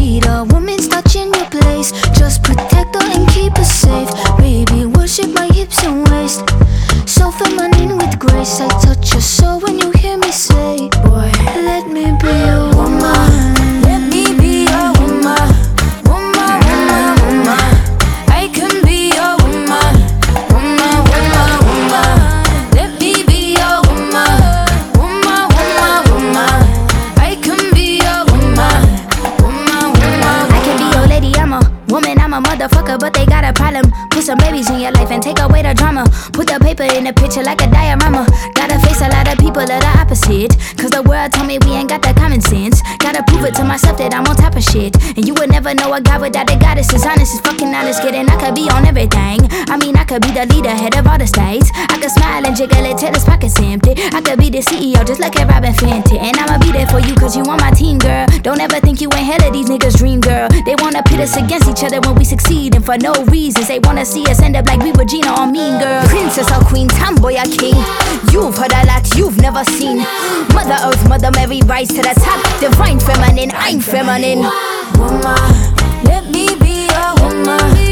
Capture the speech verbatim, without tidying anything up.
need a woman's touch in your place. Just protect her and keep her safe. Baby, worship my hips and waist. So feminine with grace. I touch your soul when you hear me say, boy, let me be your woman. Let me be your woman. Woman, woman, woman. I can be your woman. Woman, woman, woman. Let me be your woman. Woman, woman, woman. I can be your woman. Woman, woman. I can be your lady, I'm a woman, I'm a motherfucker, but they got a problem. Put some babies in your life and take away the drama. Put the paper in the picture like a diorama. Gotta face a lot of people that are opposite, cause the world told me we ain't got that common sense. Gotta prove it to myself that I'm on top of shit. And you would never know a guy without a goddess. Is honest, is fucking honest, kidding. I could be on everything. I mean, I could be the leader, head of all the states. I could smile and jiggle it till his pockets empty. I could be the C E O just like a Robin Fenty. And I'ma be there for you cause you on my team, girl. Don't ever think you ain't hell of these niggas' dream, girl. They wanna pit us against each other when we succeed, and for no reasons. They wanna see us end up like we were Gina or Mean Girl. Princess or queen, tomboy or king. You've heard a lot you've never seen. Mother Earth, Mother Mary, rise to the top. Divine feminine, I'm feminine. Woman, let me be a woman.